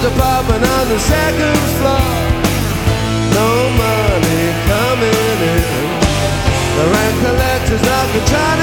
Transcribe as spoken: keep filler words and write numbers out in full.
apartment on the second floor. No money coming in. The rent collector's knocking, trying